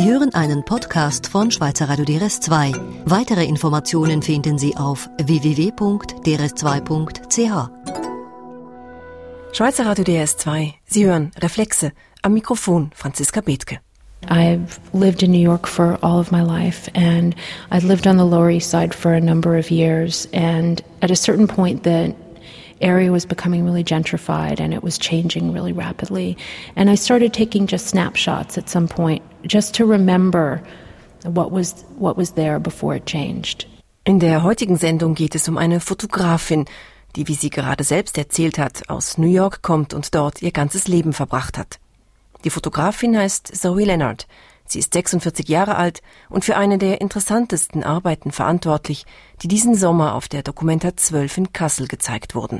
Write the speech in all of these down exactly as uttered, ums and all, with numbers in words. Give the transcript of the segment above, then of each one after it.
Sie hören einen Podcast von Schweizer Radio D R S zwei. Weitere Informationen finden Sie auf w w w punkt d r s zwei punkt c h. Schweizer Radio D R S zwei. Sie hören Reflexe. Am Mikrofon Franziska Bethke. I've lived in New York for all of my life, and I've lived on the Lower East Side for a number of years, and at a certain point the area was becoming really gentrified and it was changing really rapidly, and I started taking just snapshots at some point just to remember what was what was there before it changed. In der heutigen Sendung geht es um eine Fotografin, die, wie sie gerade selbst erzählt hat, aus New York kommt und dort ihr ganzes Leben verbracht hat. Die Fotografin heißt Zoe Leonard. Sie ist sechsundvierzig Jahre alt und für eine der interessantesten Arbeiten verantwortlich, die diesen Sommer auf der Documenta zwölf in Kassel gezeigt wurden.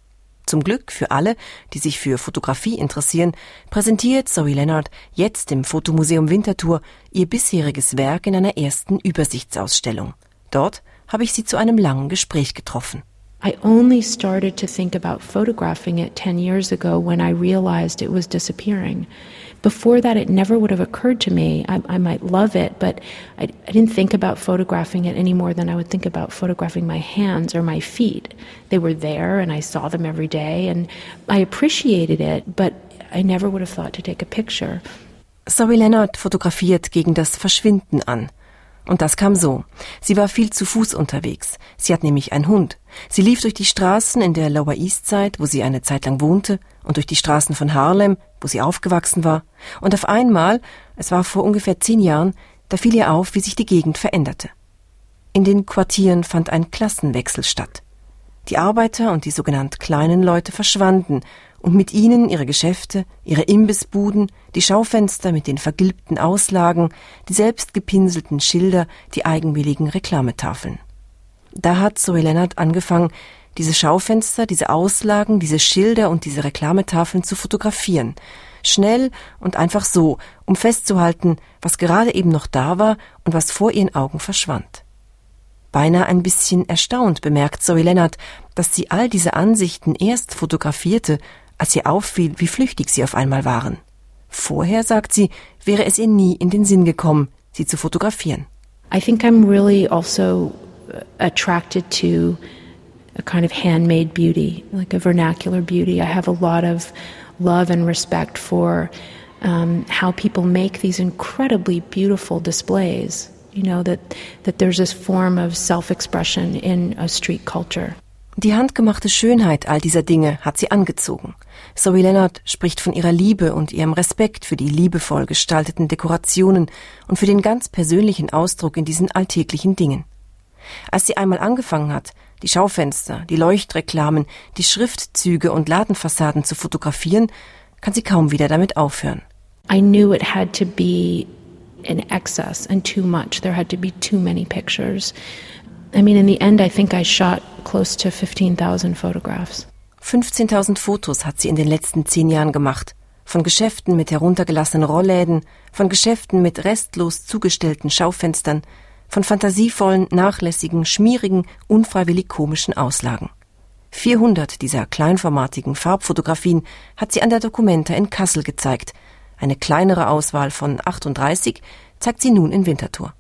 Zum Glück für alle, die sich für Fotografie interessieren, präsentiert Zoe Leonard jetzt im Fotomuseum Winterthur ihr bisheriges Werk in einer ersten Übersichtsausstellung. Dort habe ich sie zu einem langen Gespräch getroffen. I only started to think about photographing it ten years ago when I realized it was disappearing. Before that, it never would have occurred to me. I, I might love it, but I, I didn't think about photographing it any more than I would think about photographing my hands or my feet. They were there and I saw them every day and I appreciated it, but I never would have thought to take a picture. Zoe Leonard fotografiert gegen das Verschwinden an. Und das kam so. Sie war viel zu Fuß unterwegs. Sie hat nämlich einen Hund. Sie lief durch die Straßen in der Lower East Side, wo sie eine Zeit lang wohnte, und durch die Straßen von Harlem, wo sie aufgewachsen war. Und auf einmal, es war vor ungefähr zehn Jahren, da fiel ihr auf, wie sich die Gegend veränderte. In den Quartieren fand ein Klassenwechsel statt. Die Arbeiter und die sogenannt kleinen Leute verschwanden und mit ihnen ihre Geschäfte, ihre Imbissbuden, die Schaufenster mit den vergilbten Auslagen, die selbst gepinselten Schilder, die eigenwilligen Reklametafeln. Da hat Zoe Leonard angefangen, diese Schaufenster, diese Auslagen, diese Schilder und diese Reklametafeln zu fotografieren. Schnell und einfach so, um festzuhalten, was gerade eben noch da war und was vor ihren Augen verschwand. Beinahe ein bisschen erstaunt bemerkt Zoe Leonard, dass sie all diese Ansichten erst fotografierte, als ihr auffiel, wie flüchtig sie auf einmal waren. Vorher, sagt sie, wäre es ihr nie in den Sinn gekommen, sie zu fotografieren. I think I'm really also attracted to a kind of handmade beauty, like a vernacular beauty. I have a lot of love and respect for um, how people make these incredibly beautiful displays. You know, that, that there's this form of self-expression in a street culture. Die handgemachte Schönheit all dieser Dinge hat sie angezogen. Zoe Leonard spricht von ihrer Liebe und ihrem Respekt für die liebevoll gestalteten Dekorationen und für den ganz persönlichen Ausdruck in diesen alltäglichen Dingen. Als sie einmal angefangen hat, die Schaufenster, die Leuchtreklamen, die Schriftzüge und Ladenfassaden zu fotografieren, kann sie kaum wieder damit aufhören. I knew it had to be in excess and too much. There had to be too many pictures. I mean, in the end, I think I shot close to fifteen thousand photographs. fünfzehntausend Fotos hat sie in den letzten zehn Jahren gemacht. Von Geschäften mit heruntergelassenen Rollläden, von Geschäften mit restlos zugestellten Schaufenstern, von fantasievollen, nachlässigen, schmierigen, unfreiwillig komischen Auslagen. vierhundert dieser kleinformatigen Farbfotografien hat sie an der Documenta in Kassel gezeigt. Eine kleinere Auswahl von achtunddreißig zeigt sie nun in Winterthur.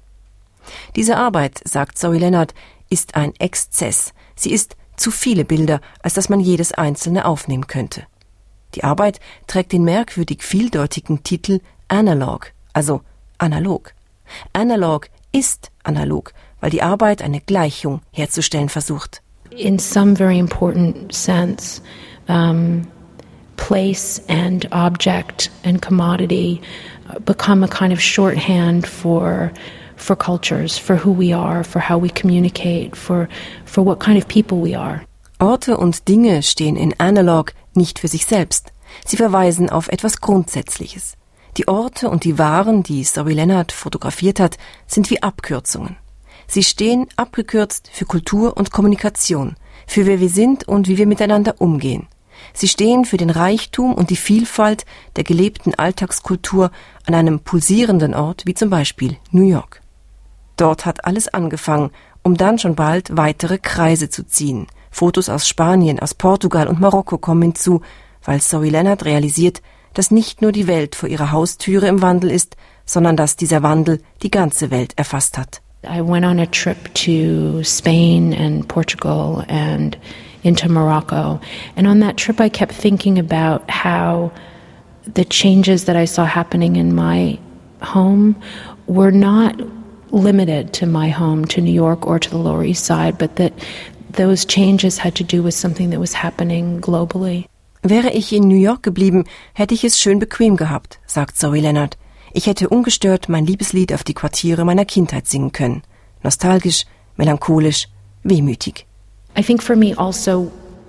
Diese Arbeit, sagt Zoe Leonard, ist ein Exzess. Sie ist zu viele Bilder, als dass man jedes einzelne aufnehmen könnte. Die Arbeit trägt den merkwürdig vieldeutigen Titel Analog, also analog. Analog ist analog, weil die Arbeit eine Gleichung herzustellen versucht. In some very important sense, um, place and object and commodity become a kind of shorthand for for cultures, for who we are, for how we communicate, for for what kind of people we are. Orte und Dinge stehen in Analog nicht für sich selbst. Sie verweisen auf etwas Grundsätzliches. Die Orte und die Waren, die Zoe Leonard fotografiert hat, sind wie Abkürzungen. Sie stehen abgekürzt für Kultur und Kommunikation, für wer wir sind und wie wir miteinander umgehen. Sie stehen für den Reichtum und die Vielfalt der gelebten Alltagskultur an einem pulsierenden Ort wie zum Beispiel New York. Dort hat alles angefangen, um dann schon bald weitere Kreise zu ziehen. Fotos aus Spanien, aus Portugal und Marokko kommen hinzu, weil Zoe Leonard realisiert, dass nicht nur die Welt vor ihrer Haustüre im Wandel ist, sondern dass dieser Wandel die ganze Welt erfasst hat. I went on a trip to Spain and Portugal and into Morocco. And on that trip I kept thinking about how the changes that I saw happening in my home were not limited to my home, to New York or to the Lower East Side, but that those changes had to do with something that was happening globally. Wäre ich in New York geblieben, hätte ich es schön bequem gehabt, sagt Zoe Leonard. Ich hätte ungestört mein Liebeslied auf die Quartiere meiner Kindheit singen können. Nostalgisch, melancholisch, wehmütig. I think for me also,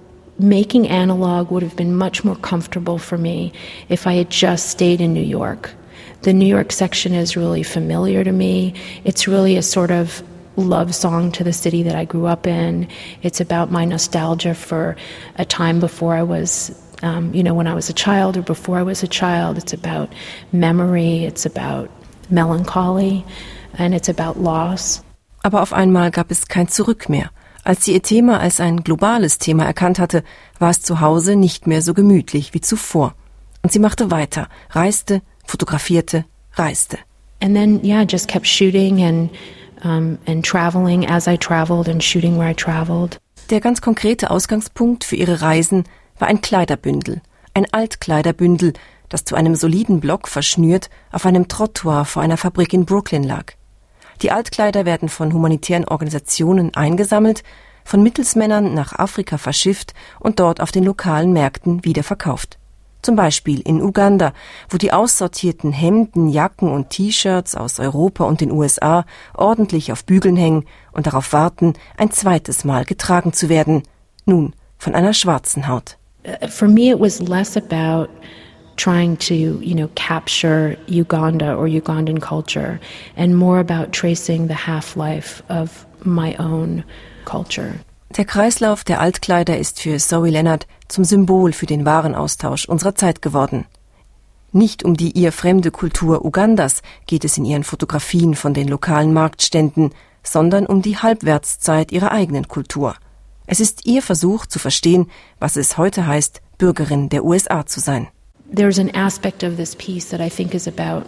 making analog would have been much more comfortable for me if I had just stayed in New York. The New York section is really familiar to me. It's really a sort of love song to the city that I grew up in. It's about my nostalgia for a time before I was Um, you know, when I was a child or before I was a child. It's about memory, it's about melancholy, and it's about loss. Aber auf einmal gab es kein Zurück mehr. Als sie ihr Thema als ein globales Thema erkannt hatte, war es zu Hause nicht mehr so gemütlich wie zuvor. Und sie machte weiter, reiste, fotografierte, reiste. And then, yeah, just kept shooting and, um, and traveling as I traveled and shooting where I traveled. Der ganz konkrete Ausgangspunkt für ihre Reisen war ein Kleiderbündel, ein Altkleiderbündel, das zu einem soliden Block verschnürt auf einem Trottoir vor einer Fabrik in Brooklyn lag. Die Altkleider werden von humanitären Organisationen eingesammelt, von Mittelsmännern nach Afrika verschifft und dort auf den lokalen Märkten wiederverkauft. Zum Beispiel in Uganda, wo die aussortierten Hemden, Jacken und T-Shirts aus Europa und den U S A ordentlich auf Bügeln hängen und darauf warten, ein zweites Mal getragen zu werden, nun von einer schwarzen Haut. For me, it was less about trying to, you know, capture Uganda or Ugandan culture and more about tracing the half-life of my own culture. Der Kreislauf der Altkleider ist für Zoe Leonard zum Symbol für den Warenaustausch unserer Zeit geworden. Nicht um die ihr fremde Kultur Ugandas geht es in ihren Fotografien von den lokalen Marktständen, sondern um die Halbwertszeit ihrer eigenen Kultur. Es ist ihr Versuch zu verstehen, was es heute heißt, Bürgerin der U S A zu sein. There's an aspect of this piece that I think is about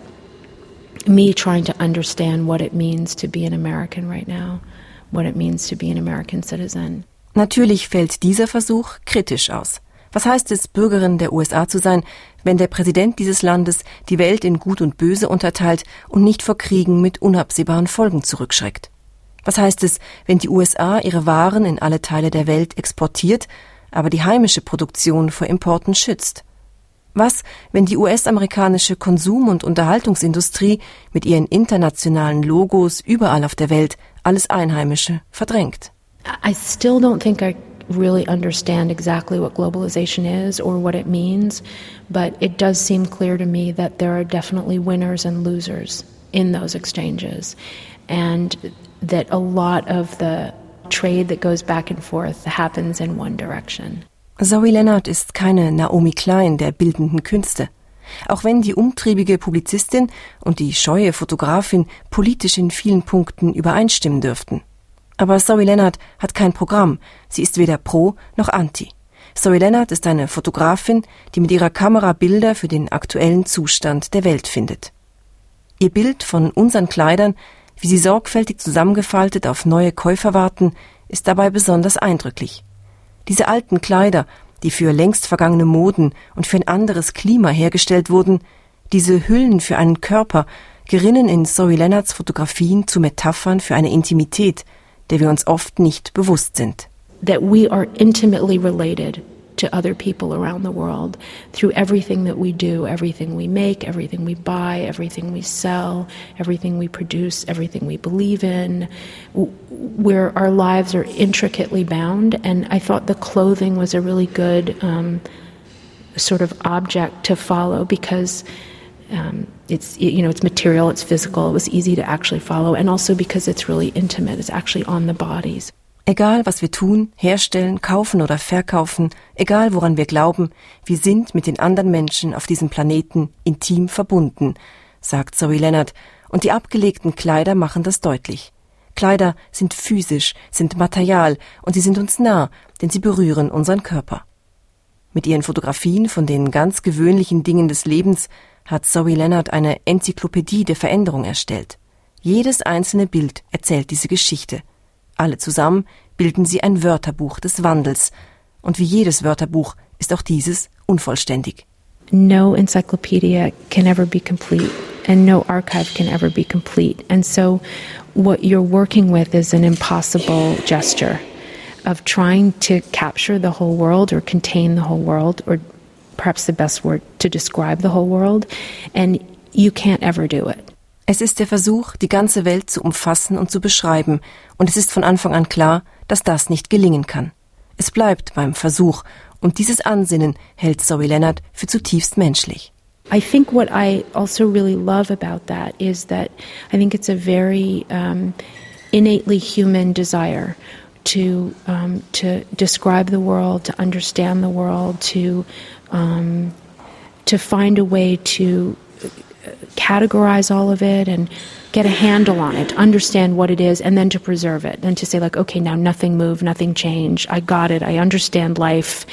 me trying to understand what it means to be an American right now, what it means to be an American citizen. Natürlich fällt dieser Versuch kritisch aus. Was heißt es, Bürgerin der U S A zu sein, wenn der Präsident dieses Landes die Welt in Gut und Böse unterteilt und nicht vor Kriegen mit unabsehbaren Folgen zurückschreckt? Was heißt es, wenn die U S A ihre Waren in alle Teile der Welt exportiert, aber die heimische Produktion vor Importen schützt? Was, wenn die U S-amerikanische Konsum- und Unterhaltungsindustrie mit ihren internationalen Logos überall auf der Welt alles Einheimische verdrängt? I still don't think I really understand exactly what globalization is or what it means, but it does seem clear to me that there are definitely winners and losers in those exchanges, and that a lot of the trade that goes back and forth happens in one direction. Zoe Leonard ist keine Naomi Klein der bildenden Künste. Auch wenn die umtriebige Publizistin und die scheue Fotografin politisch in vielen Punkten übereinstimmen dürften. Aber Zoe Leonard hat kein Programm. Sie ist weder pro noch anti. Zoe Leonard ist eine Fotografin, die mit ihrer Kamera Bilder für den aktuellen Zustand der Welt findet. Ihr Bild von unseren Kleidern, wie sie sorgfältig zusammengefaltet auf neue Käufer warten, ist dabei besonders eindrücklich. Diese alten Kleider, die für längst vergangene Moden und für ein anderes Klima hergestellt wurden, diese Hüllen für einen Körper, gerinnen in Zoe Leonards Fotografien zu Metaphern für eine Intimität, der wir uns oft nicht bewusst sind. That we are intimately related to other people around the world through everything that we do, everything we make, everything we buy, everything we sell, everything we produce, everything we believe in, where our lives are intricately bound. And I thought the clothing was a really good um, sort of object to follow because um, it's, you know, it's material, it's physical, it was easy to actually follow, and also because it's really intimate, it's actually on the bodies. Egal, was wir tun, herstellen, kaufen oder verkaufen, egal, woran wir glauben, wir sind mit den anderen Menschen auf diesem Planeten intim verbunden, sagt Zoe Leonard, und die abgelegten Kleider machen das deutlich. Kleider sind physisch, sind Material und sie sind uns nah, denn sie berühren unseren Körper. Mit ihren Fotografien von den ganz gewöhnlichen Dingen des Lebens hat Zoe Leonard eine Enzyklopädie der Veränderung erstellt. Jedes einzelne Bild erzählt diese Geschichte. Alle zusammen bilden sie ein Wörterbuch des Wandels. Und wie jedes Wörterbuch ist auch dieses unvollständig. No encyclopedia can ever be complete, and no archive can ever be complete. And so what you're working with is an impossible gesture of trying to capture the whole world or contain the whole world, or perhaps the best word to describe the whole world, and you can't ever do it. Es ist der Versuch, die ganze Welt zu umfassen und zu beschreiben, und es ist von Anfang an klar, dass das nicht gelingen kann. Es bleibt beim Versuch, und dieses Ansinnen hält Zoe Leonard für zutiefst menschlich. I think what I also really love about that is that I think it's a very um, innately human desire to um, to describe the world, to understand the world, to um, to find a way to categorize all of it and get a handle on it, understand what it is, and then to preserve it, and to say like, okay, now nothing moved, nothing changed, I got it, I understand life,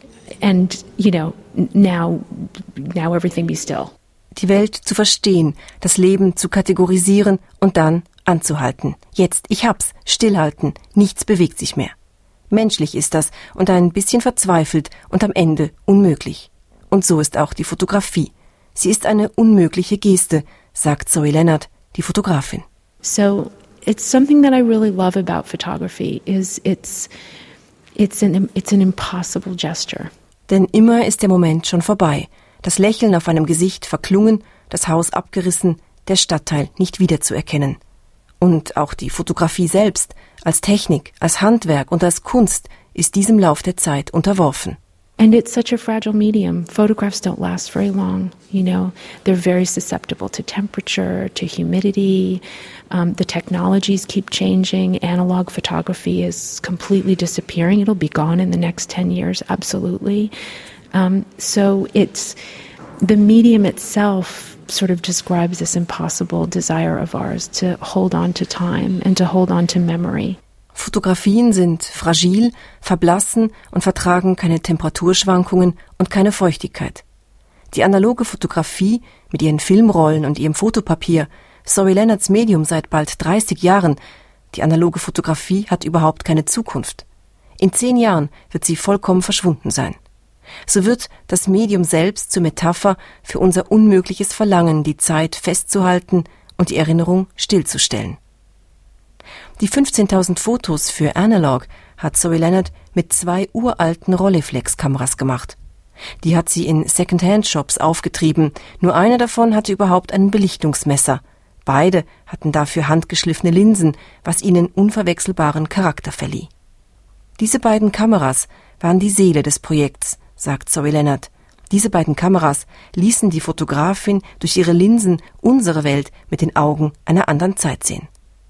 and, you know, now, now everything be still. Die Welt zu verstehen, das Leben zu kategorisieren und dann anzuhalten. Jetzt, ich hab's, stillhalten, nichts bewegt sich mehr. Menschlich ist das und ein bisschen verzweifelt und am Ende unmöglich. Und so ist auch die Fotografie. Sie ist eine unmögliche Geste, sagt Zoe Leonard, die Fotografin. So it's something that I really love about photography is it's it's an it's an impossible gesture. Denn immer ist der Moment schon vorbei. Das Lächeln auf einem Gesicht verklungen, das Haus abgerissen, der Stadtteil nicht wiederzuerkennen. Und auch die Fotografie selbst, als Technik, als Handwerk und als Kunst, ist diesem Lauf der Zeit unterworfen. And it's such a fragile medium. Photographs don't last very long, you know. They're very susceptible to temperature, to humidity. Um, the technologies keep changing. Analog photography is completely disappearing. It'll be gone in the next ten years, absolutely. Um, so it's the medium itself sort of describes this impossible desire of ours to hold on to time and to hold on to memory. Fotografien sind fragil, verblassen und vertragen keine Temperaturschwankungen und keine Feuchtigkeit. Die analoge Fotografie mit ihren Filmrollen und ihrem Fotopapier, Zoe Leonards Medium seit bald dreißig Jahren, die analoge Fotografie hat überhaupt keine Zukunft. In zehn Jahren wird sie vollkommen verschwunden sein. So wird das Medium selbst zur Metapher für unser unmögliches Verlangen, die Zeit festzuhalten und die Erinnerung stillzustellen. Die fünfzehntausend Fotos für Analog hat Zoe Leonard mit zwei uralten Rolleiflex-Kameras gemacht. Die hat sie in Second-Hand-Shops aufgetrieben. Nur eine davon hatte überhaupt ein Belichtungsmesser. Beide hatten dafür handgeschliffene Linsen, was ihnen unverwechselbaren Charakter verlieh. Diese beiden Kameras waren die Seele des Projekts, sagt Zoe Leonard. Diese beiden Kameras ließen die Fotografin durch ihre Linsen unsere Welt mit den Augen einer anderen Zeit sehen.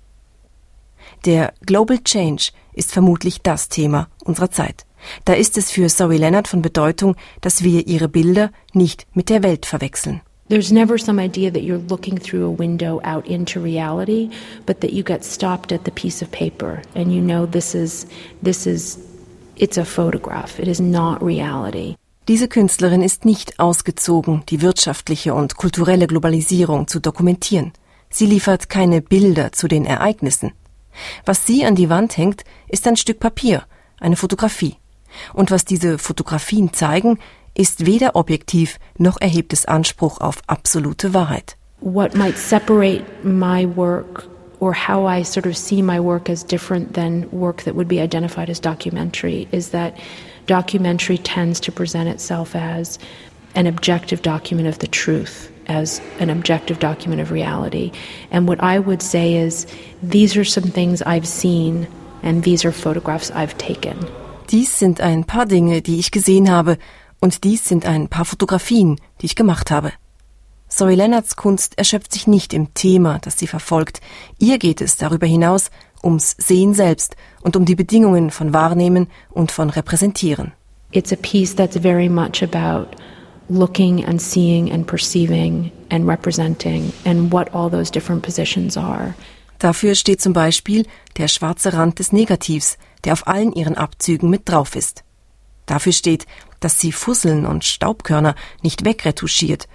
Der Global Change ist vermutlich das Thema unserer Zeit. Da ist es für Zoe Leonard von Bedeutung, dass wir ihre Bilder nicht mit der Welt verwechseln. There's never some idea that you're looking through a window out into reality, but that you get stopped at the piece of paper and you know this is this is it's a photograph. It is not reality. Diese Künstlerin ist nicht ausgezogen, die wirtschaftliche und kulturelle Globalisierung zu dokumentieren. Sie liefert keine Bilder zu den Ereignissen. Was sie an die Wand hängt, ist ein Stück Papier, eine Fotografie. Und was diese Fotografien zeigen, ist weder objektiv noch erhebt es Anspruch auf absolute Wahrheit. What might separate my work or how I sort of see my work as different than work that would be identified as documentary is that documentary tends to present itself as an objective document of the truth, as an objective document of reality. And what I would say is, these are some things I've seen and these are photographs I've taken. Dies sind ein paar Dinge, die ich gesehen habe, und dies sind ein paar Fotografien, die ich gemacht habe. Zoe Leonards Kunst erschöpft sich nicht im Thema, das sie verfolgt. Ihr geht es darüber hinaus ums Sehen selbst und um die Bedingungen von Wahrnehmen und von Repräsentieren. It's a piece that's very much about looking and seeing and perceiving and representing and what all those different positions are. Dafür steht zum Beispiel der schwarze Rand des Negativs, der auf allen ihren Abzügen mit drauf ist. Dafür steht, dass sie Fusseln und Staubkörner nicht wegretuschiert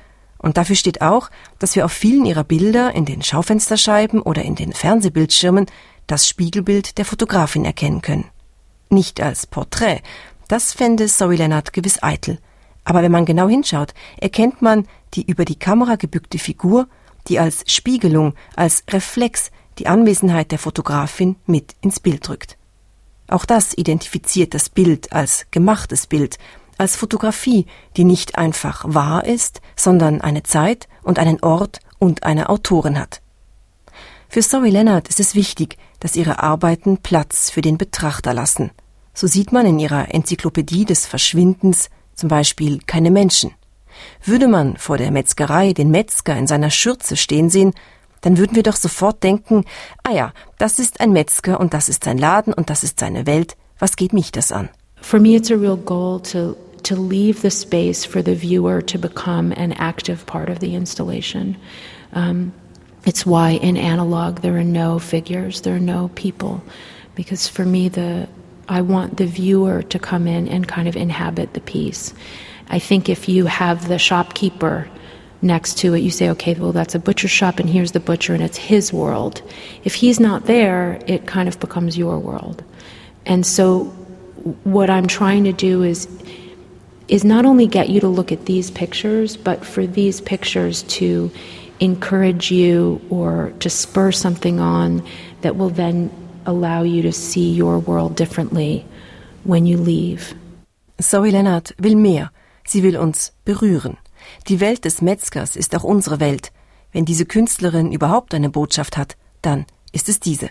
Und dafür steht auch, dass wir auf vielen ihrer Bilder in den Schaufensterscheiben oder in den Fernsehbildschirmen das Spiegelbild der Fotografin erkennen können. Nicht als Porträt, das fände Zoe Leonard gewiss eitel. Aber wenn man genau hinschaut, erkennt man die über die Kamera gebückte Figur, die als Spiegelung, als Reflex die Anwesenheit der Fotografin mit ins Bild drückt. Auch das identifiziert das Bild als gemachtes Bild, als Fotografie, die nicht einfach wahr ist, sondern eine Zeit und einen Ort und eine Autorin hat. Für Zoe Leonard ist es wichtig, dass ihre Arbeiten Platz für den Betrachter lassen. So sieht man in ihrer Enzyklopädie des Verschwindens zum Beispiel keine Menschen. Würde man vor der Metzgerei den Metzger in seiner Schürze stehen sehen, dann würden wir doch sofort denken, ah ja, das ist ein Metzger und das ist sein Laden und das ist seine Welt, was geht mich das an? For me, it's a real goal to to leave the space for the viewer to become an active part of the installation. Um, it's why in analog there are no figures, there are no people, because for me the I want the viewer to come in and kind of inhabit the piece. I think if you have the shopkeeper next to it, you say, okay, well, that's a butcher shop and here's the butcher and it's his world. If he's not there, it kind of becomes your world. And so what I'm trying to do is is not only get you to look at these pictures, but for these pictures to encourage you or to spur something on that will then allow you to see your world differently when you leave. Zoe Leonard will mehr. Sie will uns berühren. Die Welt des Metzgers ist auch unsere Welt. Wenn diese Künstlerin überhaupt eine Botschaft hat, dann ist es diese.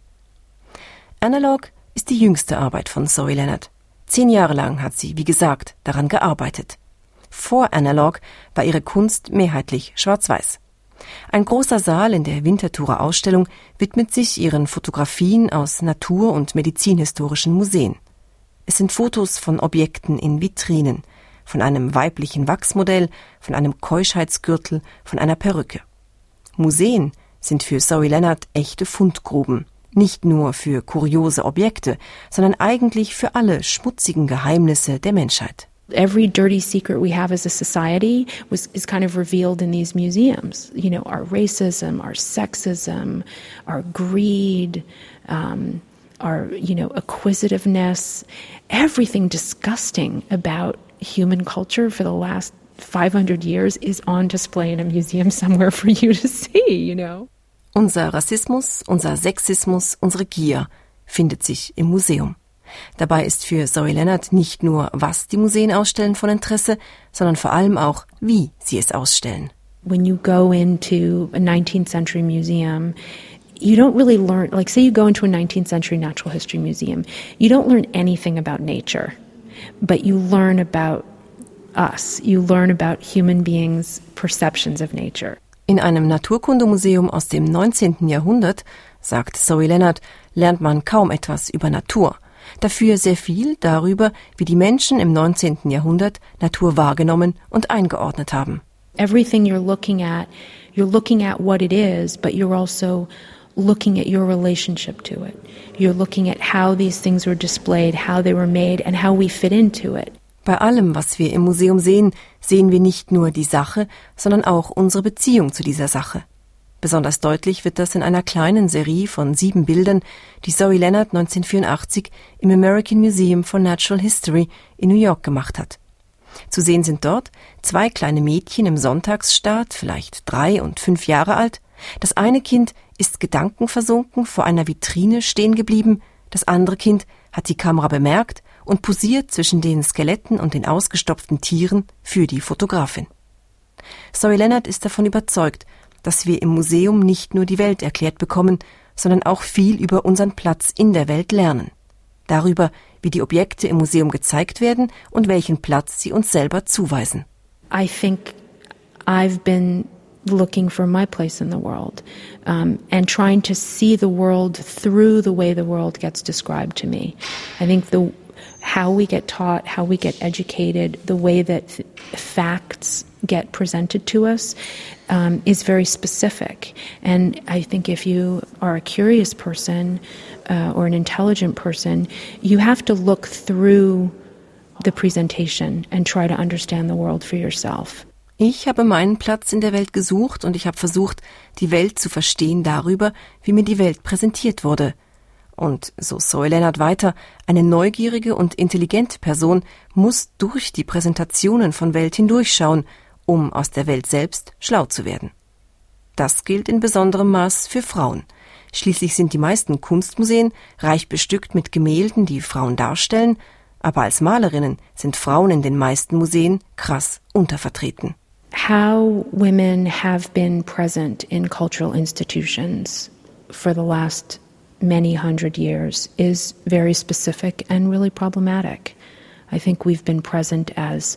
Analog ist die jüngste Arbeit von Zoe Leonard. Zehn Jahre lang hat sie, wie gesagt, daran gearbeitet. Vor Analog war ihre Kunst mehrheitlich schwarz-weiß. Ein großer Saal in der Winterthurer Ausstellung widmet sich ihren Fotografien aus natur- und medizinhistorischen Museen. Es sind Fotos von Objekten in Vitrinen, von einem weiblichen Wachsmodell, von einem Keuschheitsgürtel, von einer Perücke. Museen sind für Zoe Leonard echte Fundgruben, nicht nur für kuriose Objekte, sondern eigentlich für alle schmutzigen Geheimnisse der Menschheit. Every dirty secret we have as a society was is kind of revealed in these museums. You know, our racism, our sexism, our greed, um, our, you know, acquisitiveness, everything disgusting about human culture for the last five hundred years is on display in a museum somewhere for you to see, you know. Unser Rassismus, unser Sexismus, unsere Gier findet sich im Museum. Dabei ist für Zoe Leonard nicht nur, was die Museen ausstellen, von Interesse, sondern vor allem auch, wie sie es ausstellen. When you go into a nineteenth century museum, you don't really learn, like say you go into a nineteenth century natural history museum, you don't learn anything about nature, but you learn about us. You learn about human beings' perceptions of nature. In einem Naturkundemuseum aus dem neunzehnten Jahrhundert, sagt Zoe Leonard, lernt man kaum etwas über Natur. Dafür sehr viel darüber, wie die Menschen im neunzehnten Jahrhundert Natur wahrgenommen und eingeordnet haben. Everything you're looking at, you're looking at what it is, but you're also looking at your relationship to it. You're looking at how these things were displayed, how they were made, and how we fit into it. Bei allem, was wir im Museum sehen, sehen wir nicht nur die Sache, sondern auch unsere Beziehung zu dieser Sache. Besonders deutlich wird das in einer kleinen Serie von sieben Bildern, die Zoe Leonard neunzehnhundertvierundachtzig im American Museum for Natural History in New York gemacht hat. Zu sehen sind dort zwei kleine Mädchen im Sonntagsstaat, vielleicht drei und fünf Jahre alt. Das eine Kind ist gedankenversunken vor einer Vitrine stehen geblieben, das andere Kind hat die Kamera bemerkt und posiert zwischen den Skeletten und den ausgestopften Tieren für die Fotografin. Zoe Leonard ist davon überzeugt, dass wir im Museum nicht nur die Welt erklärt bekommen, sondern auch viel über unseren Platz in der Welt lernen. Darüber, wie die Objekte im Museum gezeigt werden und welchen Platz sie uns selber zuweisen. I think I've been looking for my place in the world, um, and trying to see the world through the way the world gets described to me. I think the how we get taught, how we get educated, the way that facts get presented to us um, is very specific. And I think if you are a curious person uh, or an intelligent person, you have to look through the presentation and try to understand the world for yourself. Ich habe meinen Platz in der Welt gesucht und ich habe versucht, die Welt zu verstehen darüber, wie mir die Welt präsentiert wurde. Und, so Zoe Leonard weiter, eine neugierige und intelligente Person muss durch die Präsentationen von Welt hindurchschauen, um aus der Welt selbst schlau zu werden. Das gilt in besonderem Maß für Frauen. Schließlich sind die meisten Kunstmuseen reich bestückt mit Gemälden, die Frauen darstellen, aber als Malerinnen sind Frauen in den meisten Museen krass untervertreten. How women have been present in cultural institutions for the last many hundred years is very specific and really problematic. I think we've been present as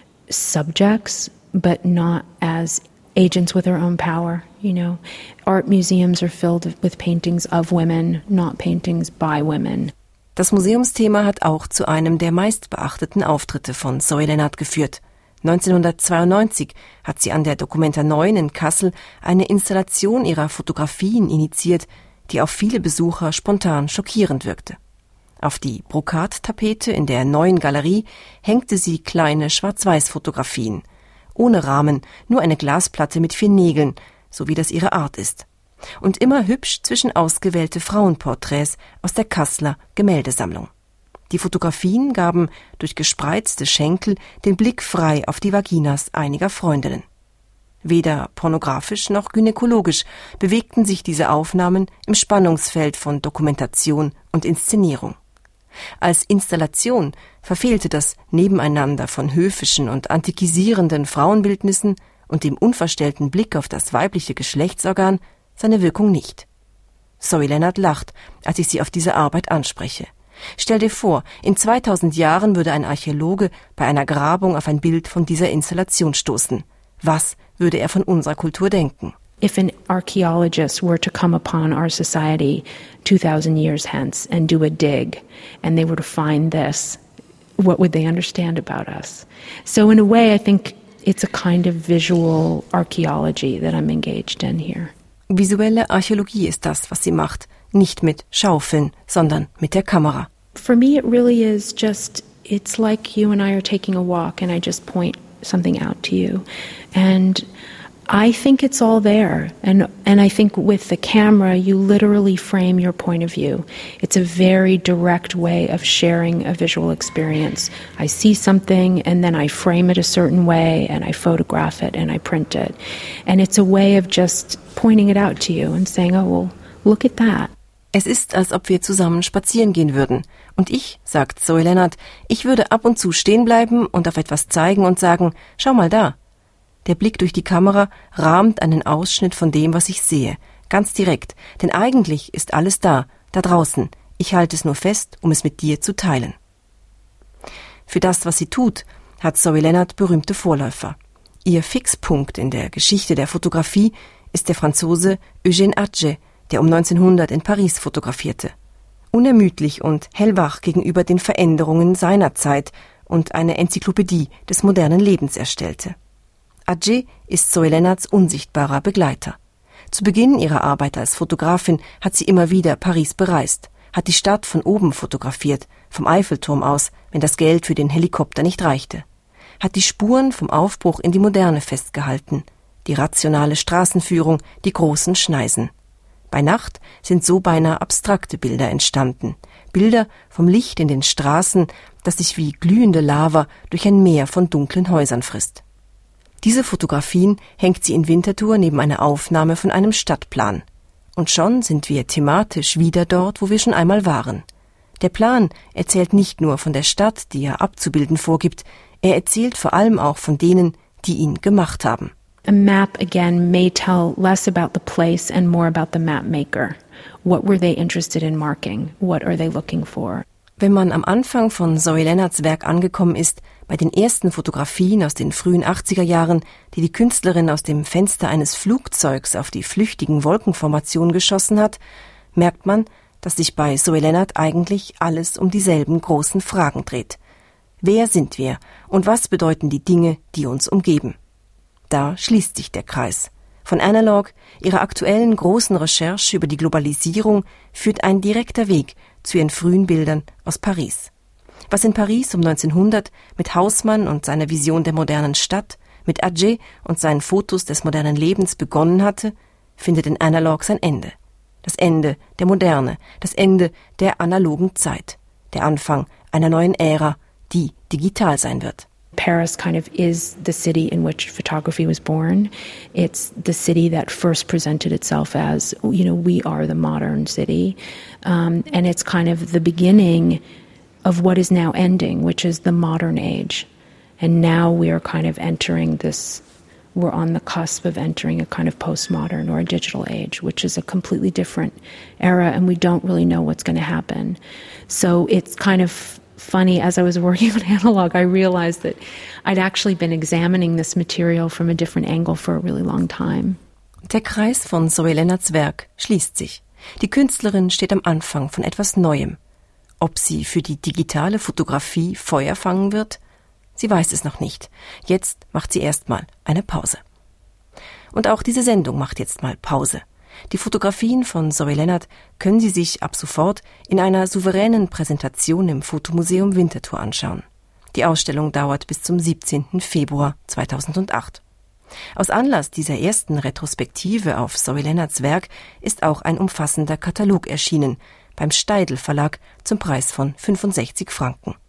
subjects, but not as agents with their own power, you know. Art museums are filled with paintings of women, not paintings by women. Das Museumsthema hat auch zu einem der meistbeachteten Auftritte von Zoe Leonard geführt. neunzehnhundertzweiundneunzig hat sie an der Documenta neun in Kassel eine Installation ihrer Fotografien initiiert, die auf viele Besucher spontan schockierend wirkte. Auf die Brokattapete in der Neuen Galerie hängte sie kleine Schwarz-Weiß-Fotografien. Ohne Rahmen, nur eine Glasplatte mit vier Nägeln, so wie das ihre Art ist. Und immer hübsch zwischen ausgewählte Frauenporträts aus der Kasseler Gemäldesammlung. Die Fotografien gaben durch gespreizte Schenkel den Blick frei auf die Vaginas einiger Freundinnen. Weder pornografisch noch gynäkologisch bewegten sich diese Aufnahmen im Spannungsfeld von Dokumentation und Inszenierung. Als Installation verfehlte das Nebeneinander von höfischen und antikisierenden Frauenbildnissen und dem unverstellten Blick auf das weibliche Geschlechtsorgan seine Wirkung nicht. Zoe Leonard lacht, als ich sie auf diese Arbeit anspreche. Stell dir vor, in zweitausend Jahren würde ein Archäologe bei einer Grabung auf ein Bild von dieser Installation stoßen. Was würde er von unserer Kultur denken? If an archaeologist were to come upon our society two thousand years hence and do a dig, and they were to find this, what would they understand about us? So in a way, I think it's a kind of visual archaeology that I'm engaged in here. Visuelle Archäologie ist das, was sie macht. Nicht mit Schaufeln, sondern mit der Kamera. For me, it really is just, it's like you and I are taking a walk and I just point something out to you. And I think it's all there. And and I think with the camera, you literally frame your point of view. It's a very direct way of sharing a visual experience. I see something and then I frame it a certain way and I photograph it and I print it. And it's a way of just pointing it out to you and saying, oh, well, look at that. Es ist, als ob wir zusammen spazieren gehen würden. Und ich, sagt Zoe Leonard, ich würde ab und zu stehen bleiben und auf etwas zeigen und sagen, schau mal da. Der Blick durch die Kamera rahmt einen Ausschnitt von dem, was ich sehe. Ganz direkt. Denn eigentlich ist alles da, da draußen. Ich halte es nur fest, um es mit dir zu teilen. Für das, was sie tut, hat Zoe Leonard berühmte Vorläufer. Ihr Fixpunkt in der Geschichte der Fotografie ist der Franzose Eugène Atget, der um neunzehnhundert in Paris fotografierte. Unermüdlich und hellwach gegenüber den Veränderungen seiner Zeit und eine Enzyklopädie des modernen Lebens erstellte. Atget ist Zoe Leonards unsichtbarer Begleiter. Zu Beginn ihrer Arbeit als Fotografin hat sie immer wieder Paris bereist, hat die Stadt von oben fotografiert, vom Eiffelturm aus, wenn das Geld für den Helikopter nicht reichte, hat die Spuren vom Aufbruch in die Moderne festgehalten, die rationale Straßenführung, die großen Schneisen. Bei Nacht sind so beinahe abstrakte Bilder entstanden, Bilder vom Licht in den Straßen, das sich wie glühende Lava durch ein Meer von dunklen Häusern frisst. Diese Fotografien hängt sie in Winterthur neben einer Aufnahme von einem Stadtplan. Und schon sind wir thematisch wieder dort, wo wir schon einmal waren. Der Plan erzählt nicht nur von der Stadt, die er abzubilden vorgibt, er erzählt vor allem auch von denen, die ihn gemacht haben. A map, again, may tell less about the place and more about the map maker. What were they interested in marking? What are they looking for? Wenn man am Anfang von Zoe Leonards Werk angekommen ist, bei den ersten Fotografien aus den frühen achtziger Jahren, die die Künstlerin aus dem Fenster eines Flugzeugs auf die flüchtigen Wolkenformationen geschossen hat, merkt man, dass sich bei Zoe Leonard eigentlich alles um dieselben großen Fragen dreht. Wer sind wir und was bedeuten die Dinge, die uns umgeben? Da schließt sich der Kreis. Von Analog, ihrer aktuellen großen Recherche über die Globalisierung, führt ein direkter Weg zu ihren frühen Bildern aus Paris. Was in Paris um neunzehnhundert mit Haussmann und seiner Vision der modernen Stadt, mit Atget und seinen Fotos des modernen Lebens begonnen hatte, findet in Analog sein Ende. Das Ende der Moderne, das Ende der analogen Zeit, der Anfang einer neuen Ära, die digital sein wird. Paris kind of is the city in which photography was born. It's the city that first presented itself as, you know, we are the modern city. Um, and it's kind of the beginning of what is now ending, which is the modern age. And now we are kind of entering this, we're on the cusp of entering a kind of postmodern or a digital age, which is a completely different era, and we don't really know what's going to happen. So it's kind of funny, as I was working on Analog, I realized that I'd actually been examining this material from a different angle for a really long time. Der Kreis von Zoe Lennarts Werk schließt sich. Die Künstlerin steht am Anfang von etwas Neuem. Ob sie für die digitale Fotografie Feuer fangen wird? Sie weiß es noch nicht. Jetzt macht sie erstmal eine Pause. Und auch diese Sendung macht jetzt mal Pause. Die Fotografien von Zoe Lennart können Sie sich ab sofort in einer souveränen Präsentation im Fotomuseum Winterthur anschauen. Die Ausstellung dauert bis zum siebzehnten Februar zweitausendacht. Aus Anlass dieser ersten Retrospektive auf Zoe Lennarts Werk ist auch ein umfassender Katalog erschienen, beim Steidl Verlag zum Preis von fünfundsechzig Franken.